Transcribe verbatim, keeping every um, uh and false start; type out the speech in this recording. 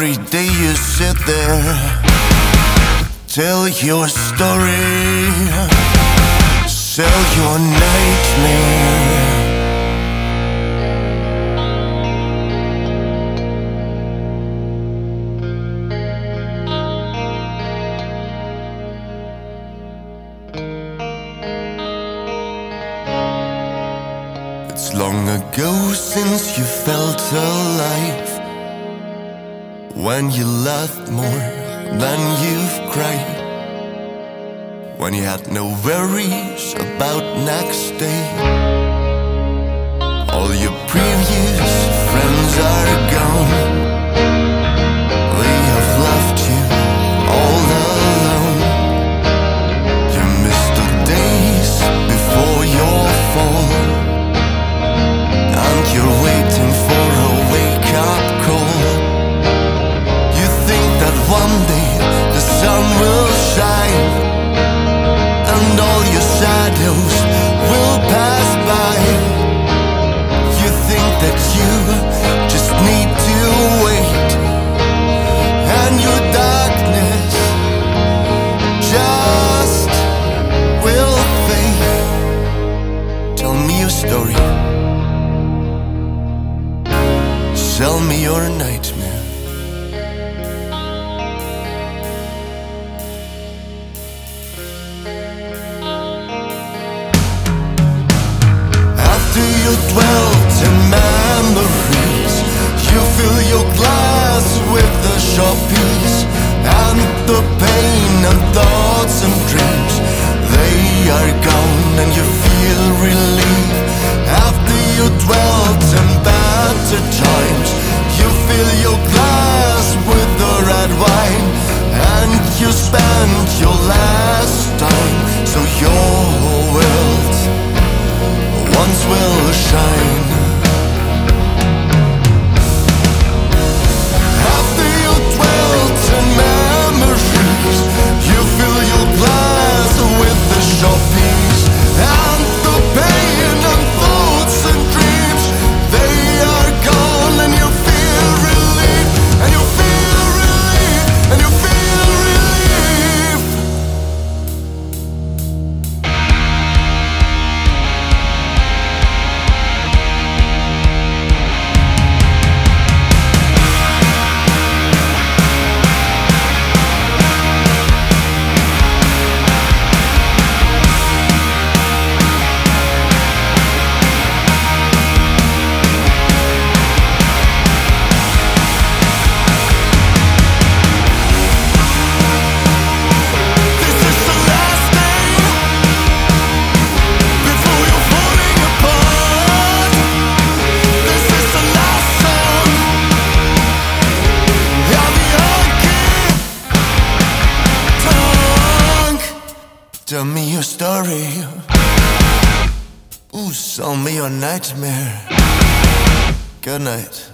every day you sit there, tell your story, sell your nightmare. It's long ago since you felt alive, when you laughed more than you've cried, when you had no worries about next day. All your previous friends are gone, they have left you all alone. You miss the days before your fall, and you're waiting for a wake-up call. You think that one day the sun will shine, and all your shadows will pass by. You think that you just need to wait, and your darkness just will fade. Tell me your story, sell me your nightmare. After you dwelt in memories, you fill your glass with the sharp peace, and the pain and thoughts and dreams, they are gone and you feel relief. After you dwelt in better times, you fill your glass with the red wine, and you spend your last time, so your world once will shine. After you dwelt in memories, you fill your glass with the sharp peace, and the pain and thoughts and dreams, they are gone, and you feel relief, and you feel relief, and you feel relief. This is the last day before you're falling apart. This is the last song, and the honky tonk. Tell me your story, ooh, sell me your nightmare. Good night.